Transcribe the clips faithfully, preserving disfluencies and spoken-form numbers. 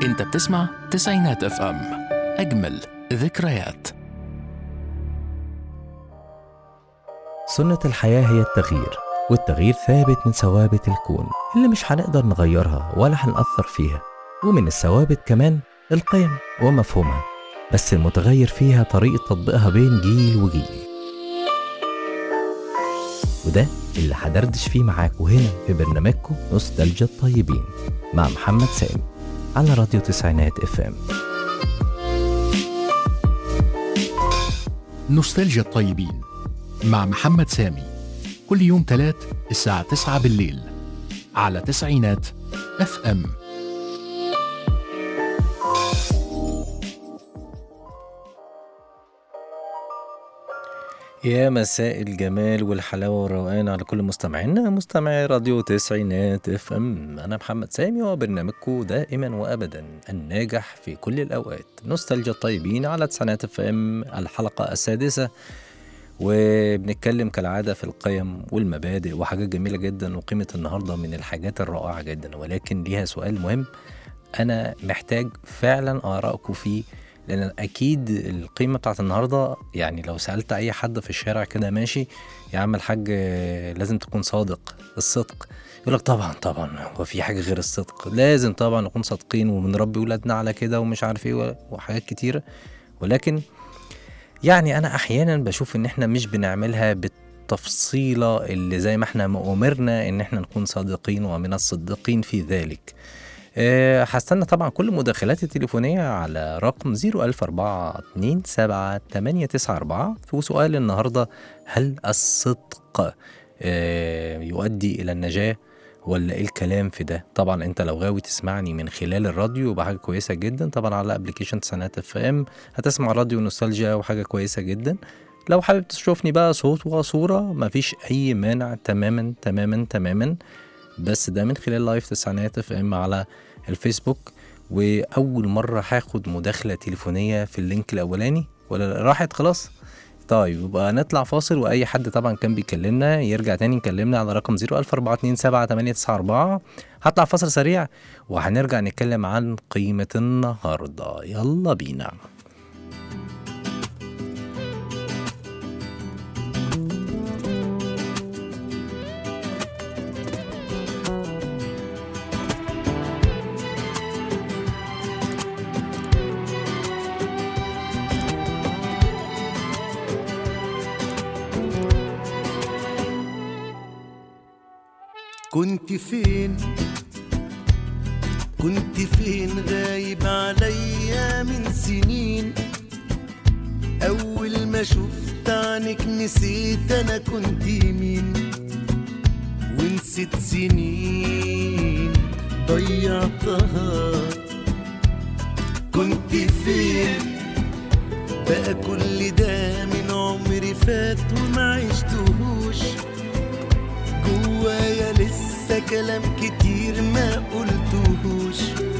انت بتسمع تسعينات اف ام، اجمل ذكريات. سنة الحياة هي التغيير، والتغيير ثابت من ثوابت الكون اللي مش هنقدر نغيرها ولا هنأثر فيها. ومن الثوابت كمان القيم ومفهومها، بس المتغير فيها طريقة تطبيقها بين جيل وجيل. وده اللي هدردش فيه معاكم هنا في برنامجكم نوستالجيا الطيبين مع محمد سامي على راديو تسعينات اف ام. نوستالجيا الطيبين مع محمد سامي كل يوم تلات الساعة تسعة بالليل على تسعينات اف ام. يا مساء الجمال والحلاوة والروقان على كل مستمعينا مستمعي راديو تسعينات اف ام. أنا محمد سامي وبرنامجكم دائما وأبدا الناجح في كل الأوقات نوستالجيا الطيبين على تسعينات اف ام، الحلقة السادسة، وبنتكلم كالعادة في القيم والمبادئ وحاجات جميلة جدا. وقيمة النهاردة من الحاجات الرائعة جدا، ولكن ليها سؤال مهم أنا محتاج فعلا آرائكم فيه، لأن أكيد القيمة بتاعت النهاردة يعني لو سألت أي حد في الشارع كده ماشي يا عم الحاج لازم تكون صادق، الصدق، يقولك طبعا طبعا هو في حاجة غير الصدق، لازم طبعا نكون صادقين وبنربي ولادنا على كده ومش عارف ايه وحاجات كتيرة. ولكن يعني أنا أحيانا بشوف إن إحنا مش بنعملها بالتفصيلة اللي زي ما إحنا مؤمرنا إن إحنا نكون صادقين ومن الصديقين في ذلك. أه هستنى طبعا كل مداخلات التليفونية على رقم صفر ألف أربعة اتنين سبعة تمانية تسعة أربعة. في سؤال النهاردة: هل الصدق أه يؤدي إلى النجاة ولا إيه الكلام في ده؟ طبعا أنت لو غاوي تسمعني من خلال الراديو يبقى حاجة كويسة جدا، طبعا على أبليكيشن تسعينات اف ام هتسمع راديو نوستالجيا وحاجة كويسة جدا. لو حابب تشوفني بقى صوت وصورة مفيش أي مانع تماما تماما تماما، بس ده من خلال لايف تسعينات اف ام على الفيسبوك. واول مره هاخد مداخله تليفونيه في اللينك الاولاني ولا راحت خلاص؟ طيب يبقى نطلع فاصل، واي حد طبعا كان بيكلمنا يرجع تاني يكلمنا على رقم صفر ألف أربعة اتنين سبعة تمانية تسعة أربعة. هطلع فاصل سريع وهنرجع نتكلم عن قيمه النهارده. يلا بينا. كنت فين كنت فين غايب عليا من سنين، أول ما شفت عنك نسيت أنا كنت مين، ونسيت سنين ضيعتها. كنت فين بقى كل ده من عمري فات وما عشتهوش، جوايا لسه كلام كتير ما قلتهوش،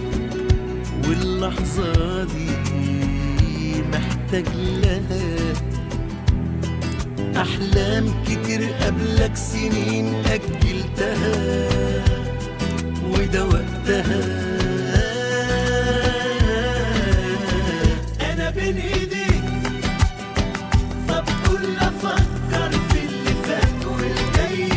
واللحظة دي محتاج لها أحلام كتير قبلك سنين أجلتها، وده وقتها. أنا بين إيديك، طب كل أفكر في اللي فات والجاي.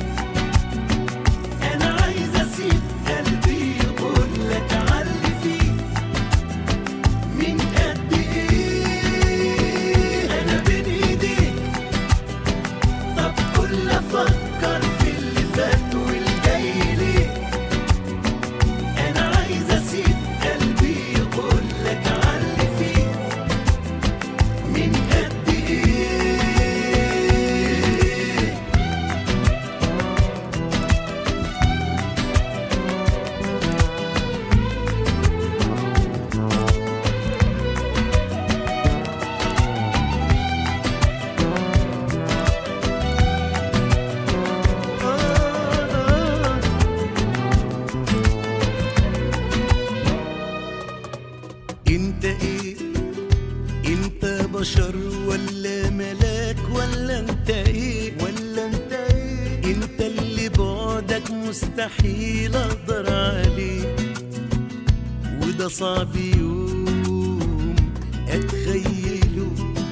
بشر ولا ملاك ولا انت ايه ولا انت ايه انت اللي بعدك مستحيل اقدر عليه، وده صعب يوم اتخيله.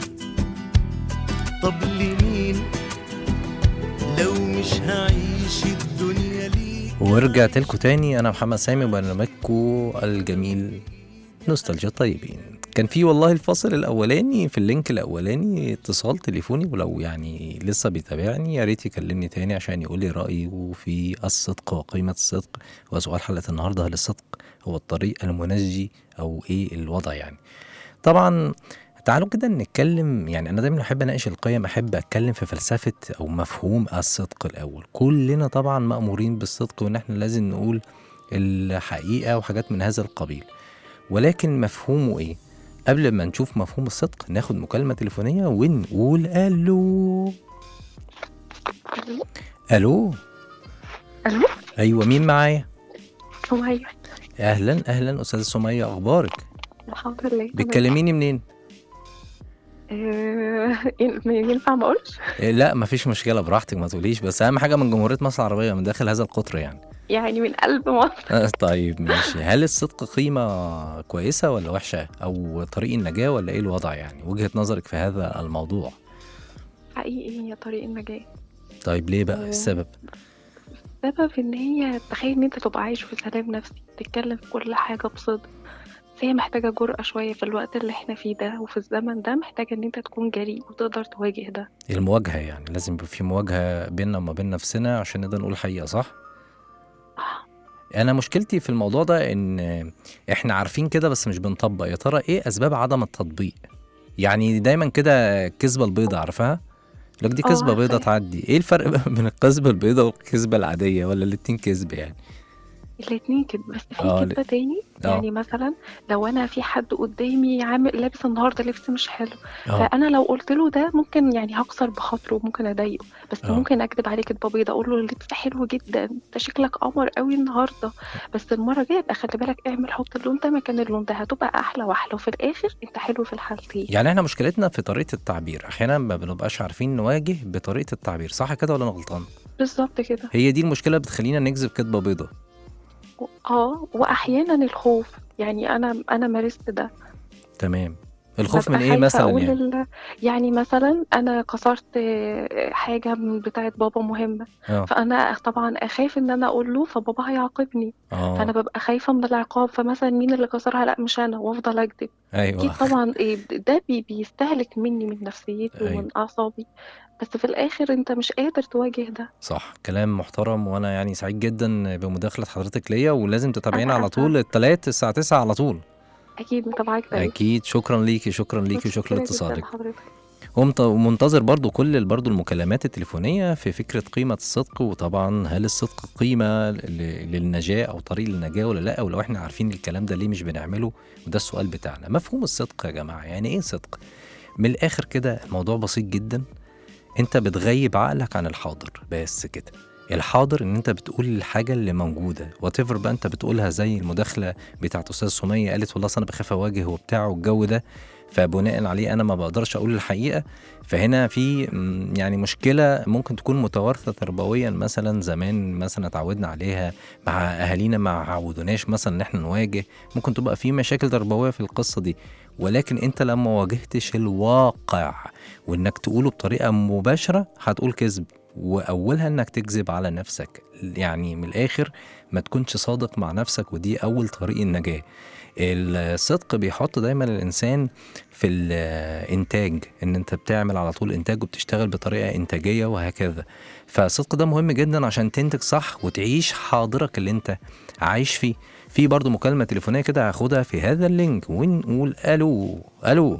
طب لمين لو مش هعيش الدنيا ليك؟ ورجعت لكم تاني. انا محمد سامي وبرنامجكم الجميل نوستالجيا طيبين. كان في والله الفاصل الاولاني في اللينك الاولاني اتصال تليفوني، ولو يعني لسه بيتابعني يا ريت يكلمني تاني عشان يقول لي رايه في الصدق وقيمه الصدق. وسؤال حلقه النهارده: هل الصدق هو الطريق المنجي او ايه الوضع يعني؟ طبعا تعالوا كده نتكلم. يعني انا دايما احب اناقش القيم، احب اتكلم في فلسفه او مفهوم الصدق الاول. كلنا طبعا مأمورين بالصدق وان احنا لازم نقول الحقيقه وحاجات من هذا القبيل، ولكن مفهومه ايه؟ قبل ما نشوف مفهوم الصدق ناخد مكالمه تليفونيه ونقول الو. الو الو. ايوه، مين معايا؟ سمية. اهلا اهلا استاذه سميه، اخبارك؟ الحمد لله. بتكلميني منين؟ آه، ينفع ما اقولش؟ إيه، لا مفيش مشكله، براحتك ما تقوليش، بس اهم حاجه من جمهوريه مصر العربيه، من داخل هذا القطر يعني. يعني من قلب مصر. آه، طيب ماشي. هل الصدق قيمه كويسه ولا وحشه، او طريق النجاه، ولا ايه الوضع يعني؟ وجهه نظرك في هذا الموضوع؟ حقيقي هي طريق النجاة. طيب ليه بقى؟ آه، السبب؟ السبب ان هي تخيل ان انت تبقى عايش في سلام نفسي، تتكلم في كل حاجة بصدق. بس هي محتاجة جرأة شوية في الوقت اللي احنا فيه ده وفي الزمن ده، محتاجة ان انت تكون جريء وتقدر تواجه ده. المواجهه يعني لازم يبقى في مواجهه بيننا وما بين نفسنا عشان نقدر نقول الحقيقه، صح؟ انا مشكلتي في الموضوع ده ان احنا عارفين كده بس مش بنطبق. يا ترى ايه اسباب عدم التطبيق؟ يعني دايما كده الكذبه البيضاء، عارفاها؟ لك دي اه كذبه بيضاء عارفة. تعدي. ايه الفرق بقى بين الكذبه البيضاء والكذبه العاديه، ولا الاتنين كذب يعني؟ الاتنين كده، بس في اه كدبة تاني. اه يعني مثلا لو انا في حد قدامي عامل لابس النهارده لبس مش حلو، اه فانا لو قلت له ده ممكن يعني هكسر بخاطره وممكن اضايقه، بس اه ممكن اكذب عليه كدبه بيضاء اقول له اللبس حلو جدا، انت شكلك قمر قوي النهارده، بس المره الجايه ابقى خلي بالك اعمل حط اللون ده مكان اللون ده، هتبقى احلى واحلى، وفي الاخر انت حلو في الحالتين. يعني احنا مشكلتنا في طريقه التعبير، احيانا ما بنبقاش عارفين نواجه بطريقه التعبير، صح كده ولا انا غلطان؟ بالظبط كده. هي دي المشكله بتخلينا نكذب كذبه بيضاء. و- اه واحيانا الخوف، يعني انا انا مارست ده. تمام. الخوف من ببقى ايه خايفة مثلا أقول يعني؟ ال... يعني مثلا أنا كسرت آه، حاجة من بتاعة بابا مهمة، اه فأنا طبعا أخاف إن أنا أقول له فبابا هيعاقبني، فأنا اه ببقى خايفة من العقاب، فمثلا مين اللي كسرها؟ لا مش أنا، وأفضل أكذب. أكيد ايوه طبعا إيه ده بي... بيستهلك مني من نفسيتي ايوه ومن أعصابي، بس في الآخر أنت مش قادر تواجه ده. صح، كلام محترم. وانا يعني سعيد جدا بمداخله حضرتك ليا، ولازم تتابعينا أنا على طول أسعد. التلات الساعه تسعة على طول. أكيد متابعاك دايما. اكيد. شكرا ليكي شكرا ليكي وشكرا متشكرة جدا لاتصالك. لحضرتك. ومنت- ومنتظر برضو كل برضو المكالمات التليفونيه في فكره قيمه الصدق. وطبعا هل الصدق قيمه ل- للنجاه او طريق للنجاه ولا لا؟ ولو احنا عارفين الكلام ده ليه مش بنعمله؟ وده السؤال بتاعنا. مفهوم الصدق يا جماعه، يعني ايه صدق؟ من الاخر كده الموضوع بسيط جدا. انت بتغيب عقلك عن الحاضر، بس كده. الحاضر ان انت بتقول الحاجه اللي موجوده وات بقى انت بتقولها، زي المداخله بتاعت استاذ سميه قالت والله انا بخاف اواجه وبتاع والجو ده، فبناء عليه انا ما بقدرش اقول الحقيقه. فهنا في م، يعني مشكله ممكن تكون متوارثه تربويا، مثلا زمان مثلا اتعودنا عليها مع اهالينا، ما عودوناش مثلا ان احنا نواجه. ممكن تبقى في مشاكل تربويه في القصه دي، ولكن انت لما واجهتش الواقع وانك تقوله بطريقه مباشره هتقول كذب، واولها انك تكذب على نفسك. يعني من الاخر ما تكونش صادق مع نفسك، ودي اول طريق النجاه. الصدق بيحط دايما الانسان في الانتاج، ان انت بتعمل على طول انتاج وبتشتغل بطريقه انتاجيه وهكذا. فالصدق ده مهم جدا عشان تنتج صح وتعيش حاضرك اللي انت عايش فيه. في برضو مكالمه تليفونيه كده هاخدها في هذا اللينك ونقول الو. الو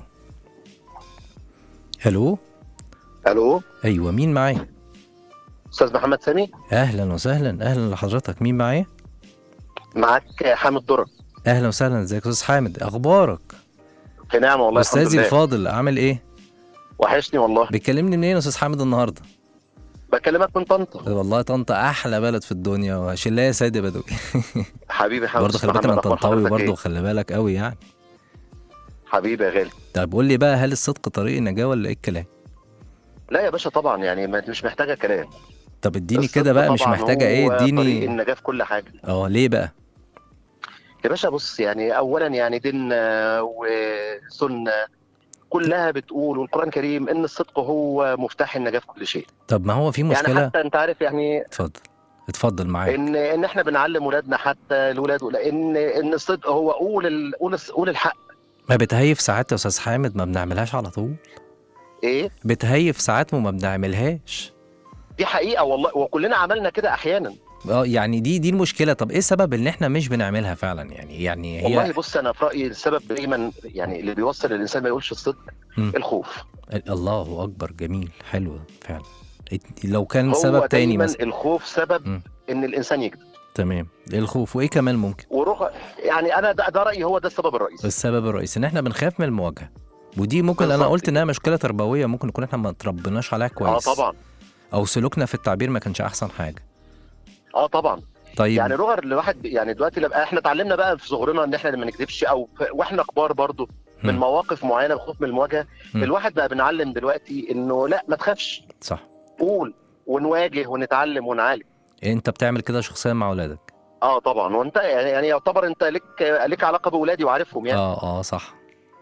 الو الو. ايوه، مين معايا؟ استاذ محمد سامي. اهلا وسهلا. اهلا لحضرتك. مين معايا؟ معاك حامد درة. اهلا وسهلا. ازيك يا استاذ حامد؟ اخبارك؟ في نعمه والله الحمد استاذي لله. الفاضل، عامل ايه؟ وحشني والله. بتكلمني منين يا استاذ حامد النهارده؟ بكلمك من طنطا. والله طنطا احلى بلد في الدنيا، وشلايه سيد بدوي. حبيبي حامد. برضه خلي بالك انا طنطاوي برضه، خلي بالك قوي يعني. حبيبي يا غالي. طب قول لي بقى، هل الصدق طريق النجاه ولا ايه الكلام؟ لا يا باشا طبعا، يعني مش محتاجه كلام. طب اديني كده بقى، مش محتاجه ايه، طريق اديني. النجاه في كل حاجه. اه ليه بقى؟ يا باشا بص، يعني اولا يعني ديننا وسنه كلها بتقول، والقران الكريم، ان الصدق هو مفتاح النجاه في كل شيء. طب ما هو في يعني مشكله. حتى انت عارف يعني اتفضل اتفضل معاك. ان ان احنا بنعلم ولادنا، حتى الولاد، ان ان الصدق هو قول ال... قول قول الحق. ما بتهيف ساعات يا استاذ حامد ما بنعملهاش على طول. ايه بتهيف ساعات وما بنعملهاش. دي حقيقه والله، وكلنا عملنا كده احيانا. اه يعني دي دي المشكله. طب ايه السبب ان احنا مش بنعملها فعلا؟ يعني يعني هي والله بص، انا في رايي السبب دايما يعني اللي بيوصل الانسان ما يقولش الصدق م. الخوف. الله اكبر، جميل، حلوه فعلا. لو كان هو سبب تاني دايما مثلا. الخوف سبب م. ان الانسان يكذب. تمام، الخوف. وايه كمان ممكن؟ وروح يعني انا ده, ده رايي، هو ده السبب الرئيسي. السبب الرئيسي ان احنا بنخاف من المواجهه، ودي ممكن انا قلت انها مشكله تربويه، ممكن نكون احنا ما تربناش عليها كويس. اه طبعا. او سلوكنا في التعبير ما كانش احسن حاجه. اه طبعا. طيب يعني رغر الواحد يعني دلوقتي لما احنا اتعلمنا بقى في صغرنا ان احنا ما نكذبش، او واحنا كبار برضو من م. مواقف معينه الخوف من المواجهه، م. الواحد بقى بنعلم دلوقتي انه لا ما تخافش، صح، قول ونواجه ونتعلم ونعالج. انت بتعمل كده شخصيا مع اولادك؟ اه طبعا. وانت يعني يعني يعتبر انت لك لك علاقه باولادي وعارفهم يعني. اه اه صح،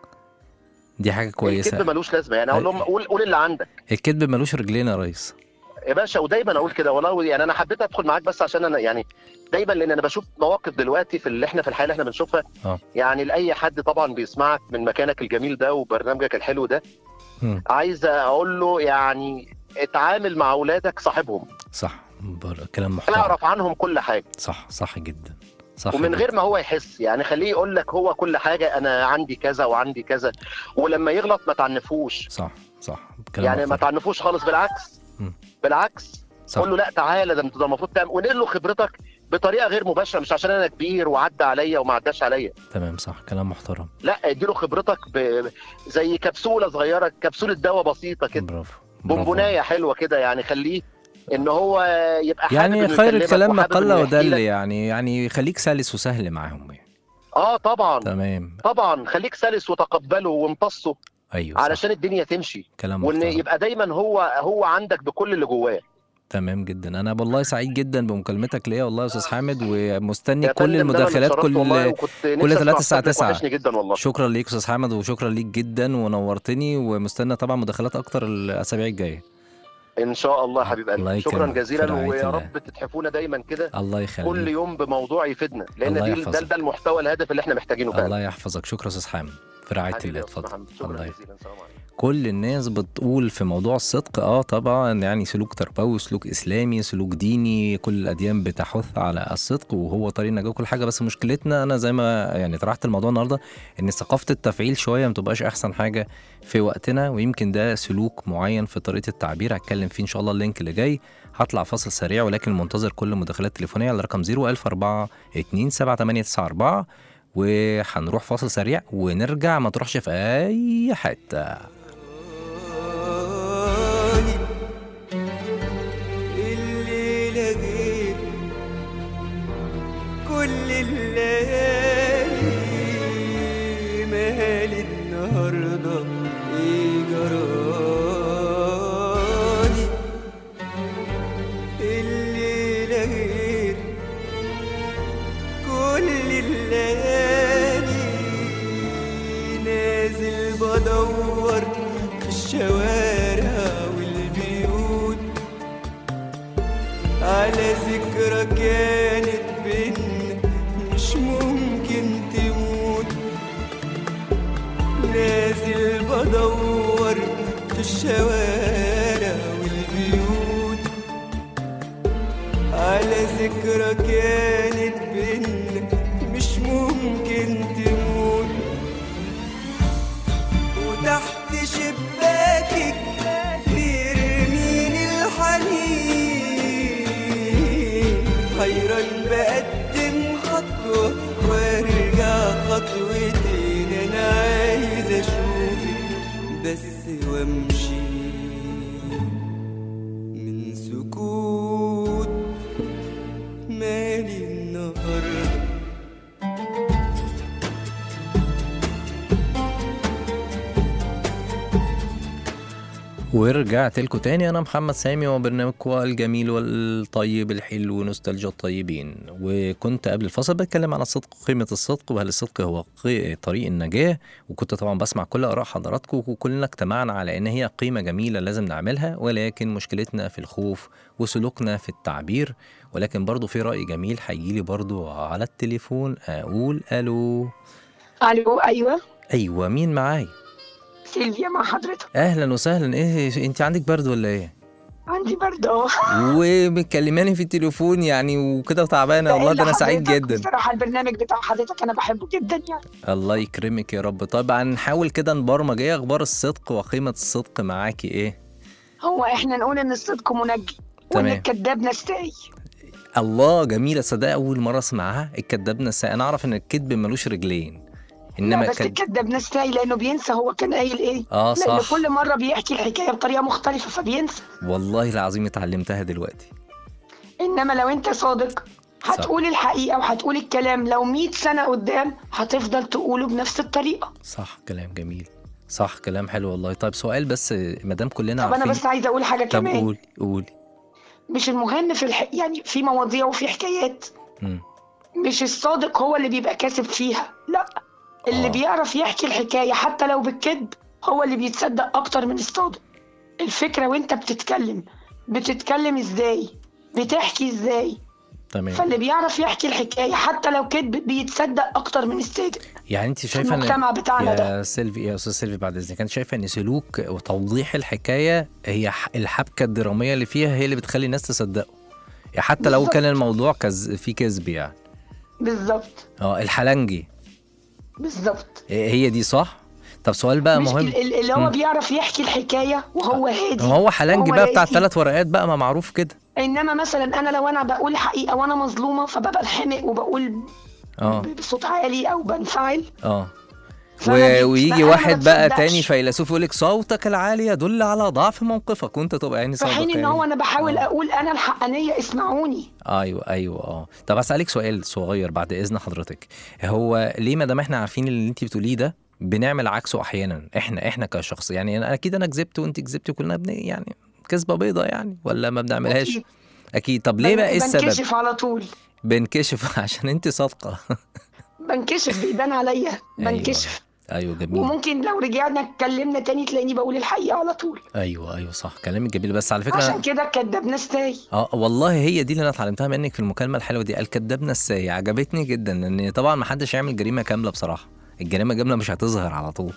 دي حاجه كويسه. الكذب ملوش لازمه، يعني اقول لهم قول قول اللي عندك. الكذب ملوش رجلين يا ريس يا باشا، ودايما اقول كده والله. يعني انا حبيت ادخل معاك بس عشان انا يعني دايما، لان انا بشوف مواقف دلوقتي في اللي احنا في الحياه اللي احنا بنشوفها. اه يعني لاي حد طبعا بيسمعك من مكانك الجميل ده وبرنامجك الحلو ده، م. عايز اقول له يعني اتعامل مع اولادك صاحبهم. صح، بر... كلام محترم. اعرف عنهم كل حاجه. صح صح جدا، صح ومن جداً. غير ما هو يحس، يعني خليه يقول لك هو كل حاجه، انا عندي كذا وعندي كذا. ولما يغلط ما تعنفوش. صح صح، كلام يعني ما محترم. تعنفوش خالص، بالعكس. م. بالعكس صح. قول له لا تعالى، ده انت ده المفروض تعمل، ونقل له خبرتك بطريقه غير مباشره، مش عشان انا كبير وعدى عليا وما عداش عليا. تمام، صح، كلام محترم. لا، ادي له خبرتك ب... زي كبسوله صغيره، كبسوله دواء بسيطه كده، برافو، بونبونايه حلوه كده، يعني خليه ان هو يبقى حابب يعني إنه خير يكلمك الكلام ما وحابب قل إنه يحكي ودل، لك. يعني يعني خليك سلس وسهل معاهم يعني. اه طبعا. تمام، طبعا خليك سلس وتقبله وامتصه. ايوه صح. علشان الدنيا تمشي، كلام وان محترم. يبقى دايما هو هو عندك بكل اللي جواه. تمام جدا. انا والله سعيد جدا بمكالمتك ليا والله يا استاذ حامد، ومستني يا كل فندم، ده أنا اللي المداخلات اتشرفت والله، كل وكنت كل نفسي ثلاثة أسمع الساعه صوتك، تسعة. وحشني جدا والله. شكرا ليك استاذ حامد، وشكرا ليك جدا ونورتني، ومستنى طبعا مداخلات اكتر الاسابيع الجايه ان شاء الله يا حبيب الله قلبي. شكرا يكرمك. في جزيلا، رعاية ويا الله. رب تتحفونا دايما كده الله يخليك. كل يوم بموضوع يفيدنا، لان الله دي يحفظك. ده, ده المحتوى الهدف اللي احنا محتاجينه فعلا. الله يحفظك. شكرا استاذ حامد، في رعايه حبيبي الله. يا أستاذ اتفضل. محمد، شكرا الله جزيلا. السلام عليكم. كل الناس بتقول في موضوع الصدق اه طبعا، يعني سلوك تربوي، سلوك اسلامي، سلوك ديني، كل الاديان بتحث على الصدق وهو طريق النجاه وكل حاجه. بس مشكلتنا انا زي ما يعني طرحت الموضوع النهارده، ان ثقافه التفعيل شويه ما تبقاش احسن حاجه في وقتنا، ويمكن ده سلوك معين في طريقه التعبير هتكلم فيه ان شاء الله اللينك اللي جاي. هطلع فاصل سريع، ولكن منتظر كل مداخلات تليفونيه على رقم صفر ألف أربعة اتنين سبعة تمانية تسعة أربعة، وهنروح فاصل سريع ونرجع. ما تروحش في اي حته. الليلة غير كل الليالي، مالي النهاردة ايه جرالي. الليلة غير كل الليالي، نازل بدور في الشوارع والبيوت على ذكرى كانت بينا مش ممكن تموت. نازل بدور في الشوارع والبيوت على ذكرى كانت بينا مش ممكن تموت. وتحت شباكك بيرميني الحنين، حيران بقدم خطوة وارجع خطوتين. انا عايز اشوفك بس وامشي من سكوت، مالي النهارده. ورجعت لكم تاني. انا محمد سامي وبرنامجكم الجميل والطيب الحلو نوستالجيا الطيبين. وكنت قبل الفصل بتكلم عن الصدق وقيمة الصدق، وهل الصدق هو قي- طريق النجاة. وكنت طبعا بسمع كل آراء حضراتكم، وكلنا اجتمعنا على ان هي قيمة جميلة لازم نعملها، ولكن مشكلتنا في الخوف وسلوكنا في التعبير. ولكن برضو في رأي جميل هيجيلي برضو على التليفون. اقول الو. الو. ايوه ايوه، مين معاي؟ سيلفيا مع حضرتك. اهلا وسهلا. ايه انت عندك برد ولا ايه؟ عندي برد اهو. وبتكلماني في التليفون يعني وكده وتعبانه؟ والله ده انا سعيد جدا بصراحه البرنامج بتاع حضرتك انا بحبه جدا يعني. الله يكرمك يا رب. طبعا نحاول كده نبرمج. ايه اخبار الصدق وقيمه الصدق معاكي ايه؟ هو احنا نقول ان الصدق منجي وان تمام. الكذاب نستاهي. الله، جميله. صدق اول مره اسمعها الكذاب نساء. انا اعرف ان الكذب ملوش رجلين، انما انما بس الكذب الكذاب نستاهي لانه بينسى هو كان قايل ايه. اه لانه صح. كل مره بيحكي الحكايه بطريقه مختلفه فبينسى. والله العظيم اتعلمتها دلوقتي. انما لو انت صادق هتقول الحقيقه وهتقول الكلام لو مئة سنه قدام هتفضل تقوله بنفس الطريقه. صح، كلام جميل. صح، كلام حلو والله. طيب سؤال بس، مادام كلنا طب عارفين. انا بس عايزه اقول حاجه طب كمان. قولي قولي. مش المهم في الح... يعني في مواضيع وفي حكايات مم. مش الصادق هو اللي بيبقى كاسب فيها، لا، اللي آه. بيعرف يحكي الحكاية حتى لو بالكذب هو اللي بيتصدق أكتر من الصادق. الفكرة وانت بتتكلم بتتكلم ازاي، بتحكي ازاي. تمام. فاللي بيعرف يحكي الحكاية حتى لو كذب بيتصدق أكتر من الصادق. يعني انت شايفه المجتمع بتاعنا ده. يا سيلفي، يا استاذ سيلفي بعد اذنك، انت شايفه ان سلوك وتوضيح الحكايه هي ح- الحبكه الدراميه اللي فيها هي اللي بتخلي الناس تصدقه، يعني حتى لو بالظبط. كان الموضوع كز... فيه كذب يعني. بالظبط اه الحلنجي. بالظبط. هي دي صح. طب سؤال بقى مش مهم. ال- اللي هو مم. بيعرف يحكي الحكاية وهو هادي. هو حلنجي وهو بقى بتاع راسي. ثلاث ورقات بقى، ما معروف كده. انما مثلا انا لو انا بقول حقيقة وانا مظلومة فببقى الحمق وبقول اه بصوت عالي او بنفعل. اه فأنا و... جيت ويجي بقى أنا واحد ما بقى بتصدقش. تاني فيلسوف يقول لك صوتك العالي يدل على ضعف موقفك، وانت تبقى يعني في صادق حين ان يعني. هو انا بحاول آه. اقول انا الحقانية اسمعوني. ايوه ايوه اه. طب اسالك سؤال صغير بعد اذن حضرتك. هو ليه ما دام احنا عارفين اللي انت بتقوليه ده بنعمل عكسه احيانا احنا احنا كشخص؟ يعني انا اكيد انا كذبت وانت كذبتي وكلنا بن يعني كذبه بيضه يعني، ولا ما بنعملهاش؟ أكيد. اكيد. طب ليه بقى؟ ايه السبب؟ بنكشف على طول. بنكشف عشان انت صادقه. بنكشف بيبان عليا. بنكشف. ايوه جميل. وممكن لو رجعنا اتكلمنا تاني تلاقيني بقول الحقيقة على طول. ايوه ايوه صح، كلامك جميل. بس على فكره عشان كده الكداب نستاهي. اه والله هي دي اللي انا اتعلمتها منك في المكالمه الحلوه دي. الكداب نساي عجبتني جدا، ان طبعا ما حدش يعمل جريمه كامله بصراحه. الجريمه كامله مش هتظهر على طول.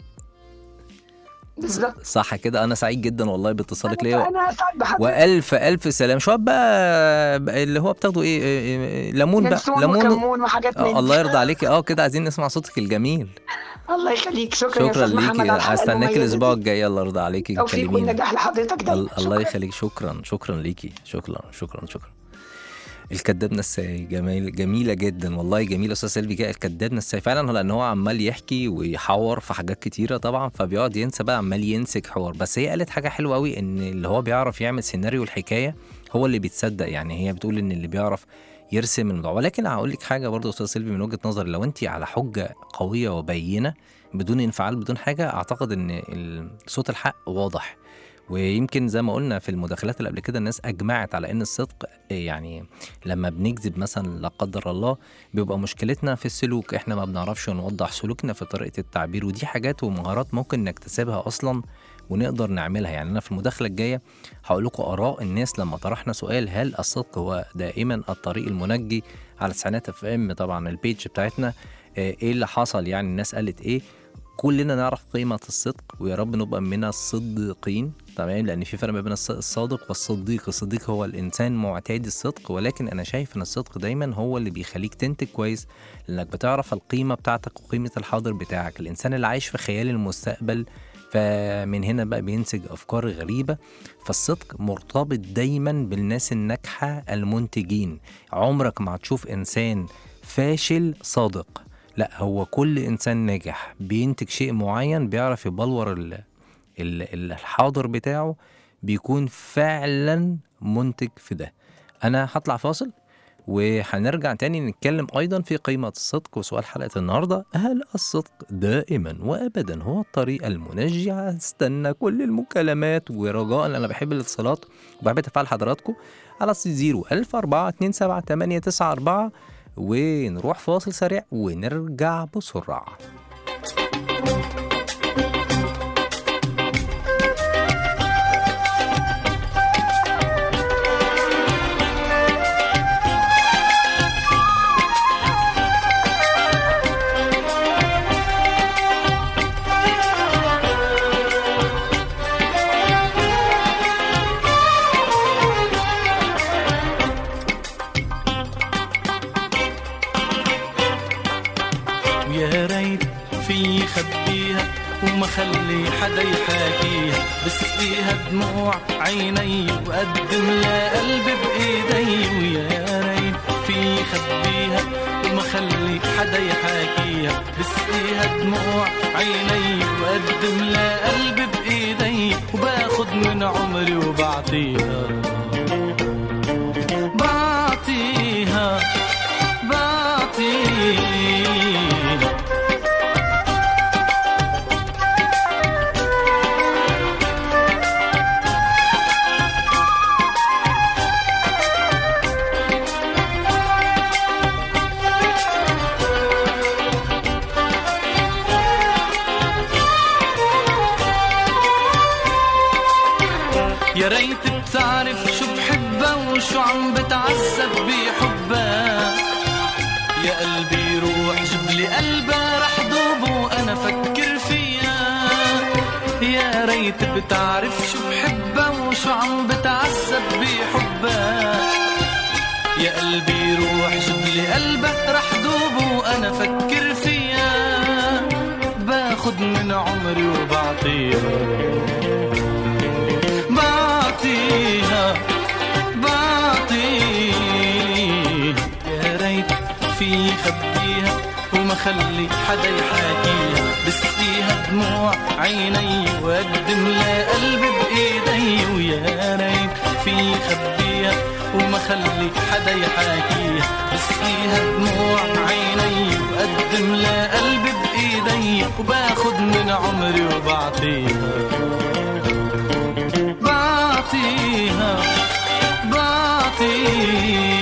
بالظبط. صح كده. انا سعيد جدا والله باتصالك ليا. انا اسعد بحضرتك. والف الف سلام. شو بقى اللي هو بتاخده ايه, إيه, إيه ليمون بقى؟ ينسون ليمون وكمون وحاجات من آه دي. الله يرضى عليكي. اه كده عايزين نسمع صوتك الجميل. الله يخليك. شكرا يا شكرا استاذ محمد ليكي. على الحلقة استناك المميزة الاسبوع دي. الجاي. الله يرضى عليكي توفيق تكلميني. والنجاح لحضرتك دايما. ال- الله شكراً. يخليك. شكرا شكرا ليكي. شكرا شكرا شكرا. الكداب نساي جميل جميله جدا والله. جميل استاذ سيلفي كده. الكداب نساي فعلا، لان هو عمال يحكي ويحور في حاجات كتيره طبعا، فبيقعد ينسى بقى، عمال ينسك حوار. بس هي قالت حاجه حلوه قوي، ان اللي هو بيعرف يعمل سيناريو الحكايه هو اللي بيتصدق. يعني هي بتقول ان اللي بيعرف يرسم الموضوع. ولكن هقول لك حاجه برضه استاذ سيلفي من وجهه نظري، لو انت على حجه قويه وبينه بدون انفعال بدون حاجه، اعتقد ان صوت الحق واضح. ويمكن زي ما قلنا في المداخلات اللي قبل كده الناس اجمعت على ان الصدق يعني لما بنكذب مثلا لا قدر الله بيبقى مشكلتنا في السلوك، احنا ما بنعرفش نوضح سلوكنا في طريقه التعبير. ودي حاجات ومهارات ممكن نكتسبها اصلا ونقدر نعملها. يعني انا في المداخله الجايه هقول لكم اراء الناس لما طرحنا سؤال هل الصدق هو دائما الطريق المنجي على تسعينات اف ام، طبعا البيج بتاعتنا. ايه اللي حصل يعني، الناس قالت ايه. كلنا نعرف قيمة الصدق، ويا رب نبقى من الصديقين. تمام، لأن في فرق بين الصادق والصديق. الصديق هو الإنسان معتاد الصدق، ولكن أنا شايف أن الصدق دايما هو اللي بيخليك تنتج كويس، لأنك بتعرف القيمة بتاعتك وقيمة الحاضر بتاعك. الإنسان اللي عايش في خيال المستقبل فمن هنا بقى بينتج أفكار غريبة. فالصدق مرتبط دايما بالناس الناجحة المنتجين. عمرك ما هتشوف إنسان فاشل صادق، لا، هو كل إنسان ناجح بينتج شيء معين، بيعرف يبلور ال ال الحاضر بتاعه، بيكون فعلا منتج في ده. أنا هطلع فاصل وهنرجع تاني نتكلم أيضا في قيمة الصدق. وسؤال حلقة النهاردة: هل الصدق دائما وأبدا هو الطريقة المنجعة؟ استنى كل المكالمات، ورجاء أنا بحب الاتصالات وبحب تفاعل حضراتكم على زيرو ألف أربعة اتنين سبعة تمانية تسعة أربعة. ونروح فاصل سريع ونرجع بسرعة. يا ريت في خبيها وما خلي حدا يحاكيها، بسقيها دموع عيني وقدم لها قلبي بإيدي. ويا ريت في خبيها وما خلي حدا يحاكيها، بسقيها دموع عيني وقدم لها قلبي بإيدي. وباخد من عمري وبعطيها بعطيها بعطيها. يا ريت بتعرف شو بحبها وشو عم بتعذب بحبها. يا قلبي روح جبلي قلبها رح دوب وانا فكر فيها. يا ريت بتعرف شو بحبها وشو عم بتعذب بحبها. يا قلبي روح جبلي قلبها رح دوب وانا فكر فيها. باخد من عمري وبعطيها بعطيها بعطيها. يا ريت في خبيها وما خلي حدا يحاكيها، بسقيها دموع عيني وقدم لها قلبي بإيدي. ويا ريت في خبيها وما خلي حدا يحاكيها، بسقيها دموع عيني وقدم لها قلبي بإيدي. وباخد من عمري وبعطيها بعطيها بعطيها.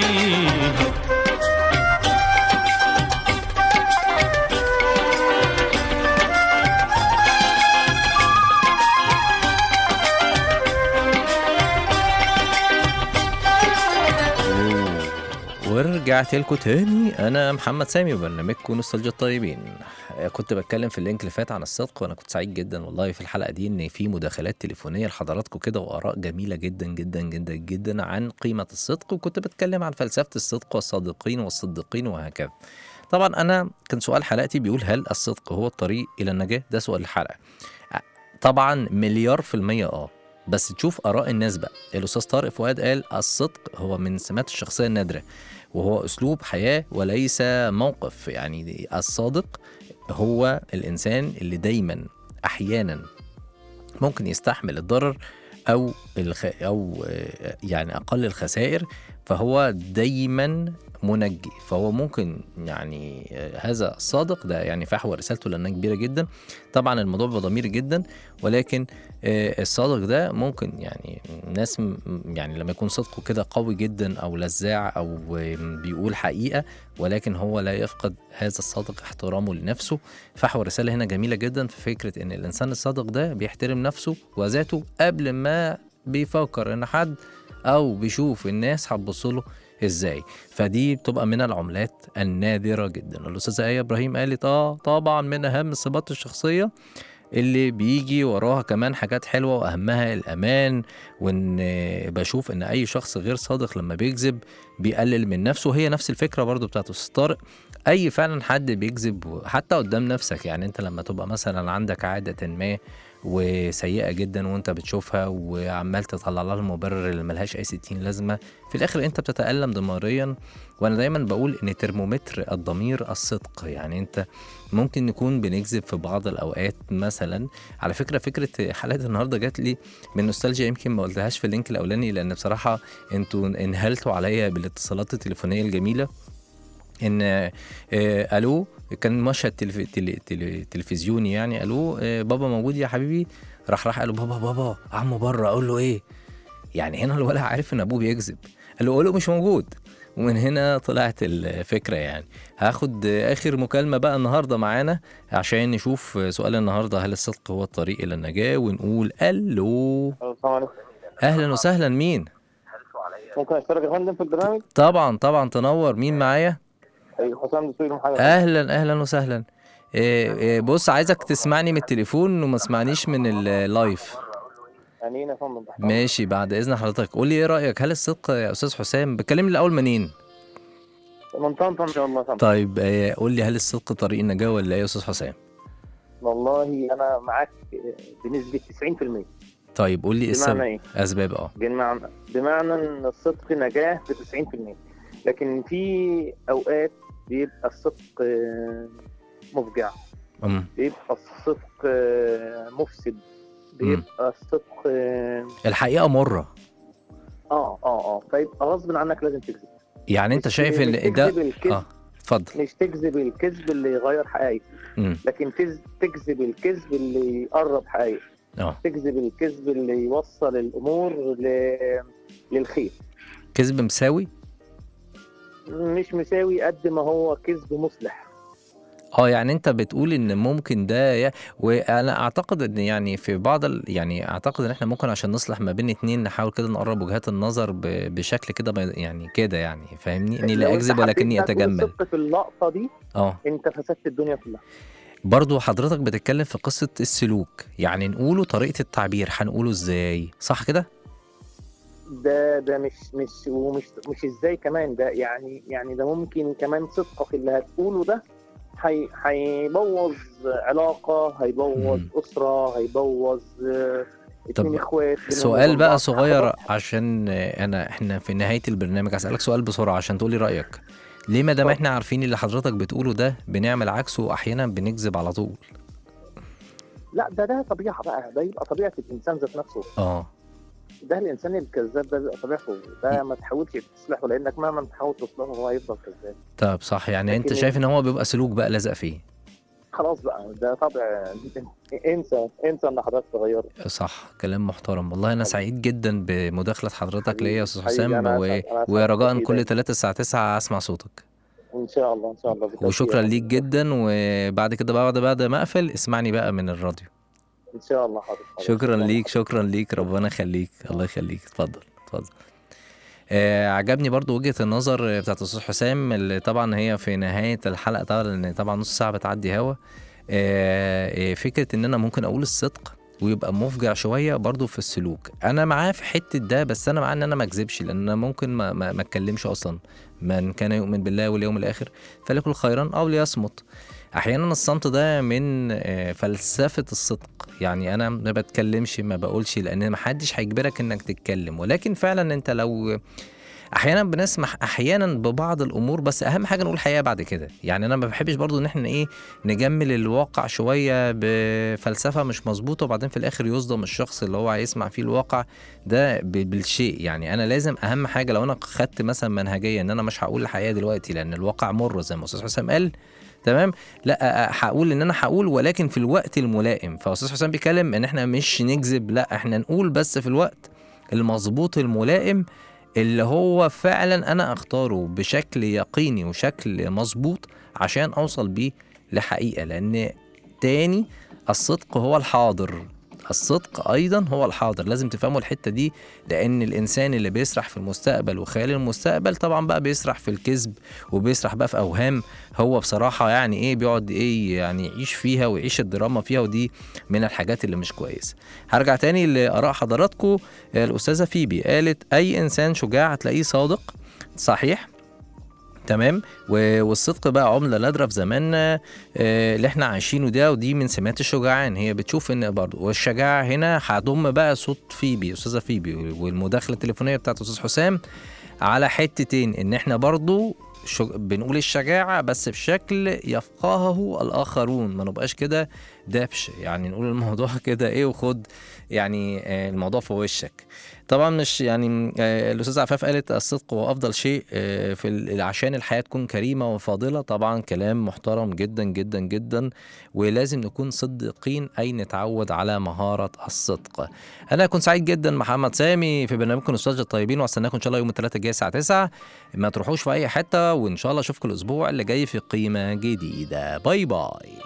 ورجعت لكم تاني. انا محمد سامي وبرنامجكم نوستالجيا الطيبين. كنت بتكلم في اللينك اللي فات عن الصدق، وانا كنت سعيد جدا والله في الحلقه دي ان في مداخلات تليفونيه لحضراتكم كده واراء جميله جدا جدا جدا جدا عن قيمه الصدق. وكنت بتكلم عن فلسفه الصدق والصادقين والصديقين وهكذا. طبعا انا كان سؤال حلقتي بيقول: هل الصدق هو الطريق الى النجاه؟ ده سؤال الحلقه. طبعا مليار في المية اه بس تشوف اراء الناس بقى. الاستاذ طارق فؤاد قال: الصدق هو من سمات الشخصيه النادره، وهو أسلوب حياة وليس موقف. يعني الصادق هو الإنسان اللي دايما أحيانا ممكن يستحمل الضرر أو الخ... أو يعني أقل الخسائر، فهو دايما منجي. فهو ممكن يعني هذا الصادق ده يعني فحوى رسالته لأنها كبيرة جدا. طبعا الموضوع بضمير جدا، ولكن الصادق ده ممكن يعني ناس يعني لما يكون صدقه كده قوي جدا أو لزاع أو بيقول حقيقة، ولكن هو لا يفقد هذا الصادق احترامه لنفسه. فحوى رسالة هنا جميلة جدا في فكرة إن الإنسان الصادق ده بيحترم نفسه وذاته قبل ما بيفكر إن حد أو بيشوف الناس هتبصله ازاي. فدي بتبقى من العملات النادرة جدا. الأستاذة آية إبراهيم قالت اه طبعا من أهم الصفات الشخصية اللي بيجي وراها كمان حاجات حلوة وأهمها الأمان، وإن بشوف إن أي شخص غير صادق لما بيكذب بيقلل من نفسه. هي نفس الفكرة برضو بتاعت أستاذ طارق. أي فعلا حد بيكذب حتى قدام نفسك، يعني أنت لما تبقى مثلا عندك عادة ما وسيئة جدا وانت بتشوفها وعمال تطلع لها المبرر اللي ملهاش اي ستين لازمة، في الاخر انت بتتألم ضميريا. وانا دايما بقول ان ترمومتر الضمير الصدق. يعني انت ممكن نكون بنكذب في بعض الاوقات مثلا. على فكرة فكرة حلقة النهاردة جات لي من نوستالجيا، يمكن ما قلتهاش في اللينك الاولاني لان بصراحة انتوا انهلتوا عليا بالاتصالات التليفونية الجميلة. ان آه الو كان مشهد تلف... تل... تل... تلفزيوني يعني، الو آه بابا موجود يا حبيبي، راح راح قال له بابا بابا عمو بره. اقول له ايه يعني؟ هنا الولد عارف ان ابوه بيكذب، قال له قوله مش موجود. ومن هنا طلعت الفكره. يعني هاخد اخر مكالمه بقى النهارده معانا عشان نشوف سؤال النهارده، هل الصدق هو الطريق الى النجاه؟ ونقول الو. اهلا وسهلا، مين؟ ممكن اشترك يا فندم في البرنامج؟ طبعا طبعا، تنور. مين معايا؟ ايوه حسام دسوقي محمد. اهلا اهلا وسهلا. إيه إيه بص، عايزك تسمعني من التليفون وما تسمعنيش من اللايف. يعني يا فندم؟ ماشي، بعد اذن حضرتك. قول لي ايه رايك، هل الصدق يا استاذ حسام؟ بتكلمني الاول منين؟ من طنطا ان شاء الله. فندم طيب إيه، قول لي هل الصدق طريق النجاه ولا ايه يا استاذ حسام؟ والله انا معاك بنسبه تسعين في المية. طيب قول لي ايه السبب؟ ايه اسباب. اه بمعنى بمعنى ان الصدق نجاه ب تسعين في المية، لكن في اوقات بيبقى الصدق مفجع، امم بيبقى الصدق مفسد، بيبقى الصدق الحقيقه مره. اه اه اه فيبقى غصب عنك لازم تكذب. يعني انت شايف ان ده اه اتفضل. مش تكذب الكذب اللي يغير حقائق، لكن تكذب الكذب اللي يقرب حقائق. اه تكذب الكذب اللي يوصل الامور ل... للخير. كذب مساوي؟ مش مساوي قد ما هو كذب مصلح. اه يعني انت بتقول ان ممكن ده ي... وانا اعتقد ان يعني في بعض ال... يعني اعتقد ان احنا ممكن عشان نصلح ما بين اتنين نحاول كده نقرب وجهات النظر ب... بشكل كده ب... يعني كده يعني فاهمني، اني لا اكذب ولكني اتجمل. في اللقطه دي اه انت فسدت الدنيا كلها. برضو حضرتك بتتكلم في قصة السلوك، يعني نقوله طريقة التعبير هنقوله ازاي، صح كده؟ ده ده مش مش ومش مش ازاي كمان، ده يعني يعني ده ممكن كمان صدقك اللي هتقوله ده هي هيبوظ علاقة، هيبوظ م. أسرة، هيبوظ اتنين اخوات. سؤال بقى صغير عشان انا احنا في نهاية البرنامج، هسألك سؤال بسرعة عشان تقولي رأيك. ليه ما دام احنا عارفين اللي حضرتك بتقوله ده بنعمل عكسه واحيانا بنكذب على طول؟ لا ده ده طبيعه بقى، ده يبقى طبيعه الانسان ذات نفسه. اه ده الانسان الكذاب ده بيبقى طبيعته، ده ما تحاولش تصلحه لانك مهما تحاول تصلحه هو هيفضل كذاب. طب صح، يعني انت شايف ان هو بيبقى سلوك بقى لازق فيه؟ خلاص بقى ده طبع، انسى انسى ان حضرتك تغيره. صح، كلام محترم. والله انا سعيد جدا بمداخله حضرتك ليا يا استاذ حسام، و... ورجاء كل ثلاثة الساعه تسعة اسمع صوتك ان شاء الله. ان شاء الله. وشكرا ليك جدا، وبعد كده بعد بعد ما اقفل اسمعني بقى من الراديو ان شاء الله. حاضر. شكرا ليك شكرا ليك ربنا يخليك. الله يخليك. اتفضل اتفضل. آه عجبني برضو وجهة النظر بتاعت الأستاذ حسام اللي طبعا هي في نهاية الحلقة طبعا، لأن طبعا نص ساعة بتعدي هوا. آه فكرة إن أنا ممكن أقول الصدق ويبقى مفجع شوية برضو في السلوك. أنا معاه في حتة ده، بس أنا معاه إن أنا ما أكذبش، لأن أنا ممكن ما ما, ما أتكلمش أصلا. من كان يؤمن بالله واليوم الآخر فليقل خيرا أو ليصمت. أحيانا الصمت ده من آه فلسفة الصدق، يعني أنا ما بتكلمش ما بقولش لأن ما حدش هيجبرك إنك تتكلم، ولكن فعلا أنت لو احيانا بنسمح احيانا ببعض الامور، بس اهم حاجه نقول الحقيقه بعد كده. يعني انا ما بحبش برضو ان احنا ايه نجمل الواقع شويه بفلسفه مش مظبوطه وبعدين في الاخر يصدم الشخص اللي هو هيسمع فيه الواقع ده بالشيء. يعني انا لازم اهم حاجه لو انا خدت مثلا منهجيه ان انا مش هقول الحقيقه دلوقتي لان الواقع مر زي ما استاذ حسام قال، تمام، لا هقول ان انا هقول ولكن في الوقت الملائم. فاستاذ حسام بيتكلم ان احنا مش نكذب، لا احنا نقول بس في الوقت المظبوط الملائم اللي هو فعلا انا اختاره بشكل يقيني وشكل مظبوط عشان اوصل بيه لحقيقة. لان تاني الصدق هو الحاضر، الصدق ايضا هو الحاضر. لازم تفهموا الحتة دي، لان الانسان اللي بيسرح في المستقبل وخيال المستقبل طبعا بقى بيسرح في الكذب وبيسرح بقى في اوهام. هو بصراحة يعني ايه بيقعد ايه يعني يعيش فيها ويعيش الدراما فيها، ودي من الحاجات اللي مش كويسة. هرجع تاني لآراء حضراتكم. الأستاذة فيبي قالت أي إنسان شجاع هتلاقيه صادق، صحيح. تمام. والصدق بقى عملة نادرة في زماننا اللي احنا عايشينه ده، ودي من سمات الشجعان. هي بتشوف ان برضه، والشجاعة هنا هضم بقى صوت فيبي أستاذة فيبي والمداخلة التليفونية بتاعت أستاذ حسام على حتتين، ان احنا برضه بنقول الشجاعة بس بشكل يفقهه الآخرون، ما نبقاش كده دبش، يعني نقول الموضوع كده ايه وخد يعني الموضوع في وشك. طبعا مش يعني الأستاذة عفاف قالت الصدق هو أفضل شيء في عشان الحياة تكون كريمة وفاضلة. طبعا كلام محترم جدا جدا جدا، ولازم نكون صدقين أي نتعود على مهارة الصدق. أنا كنت سعيد جدا محمد سامي في برنامجكم نوستالجيا الطيبين، واستناكم إن شاء الله يوم الثلاثاء الجاي الساعة تسعة. ما تروحوش في أي حتة، وإن شاء الله أشوفكم الأسبوع اللي جاي في قيمة جديدة. باي باي.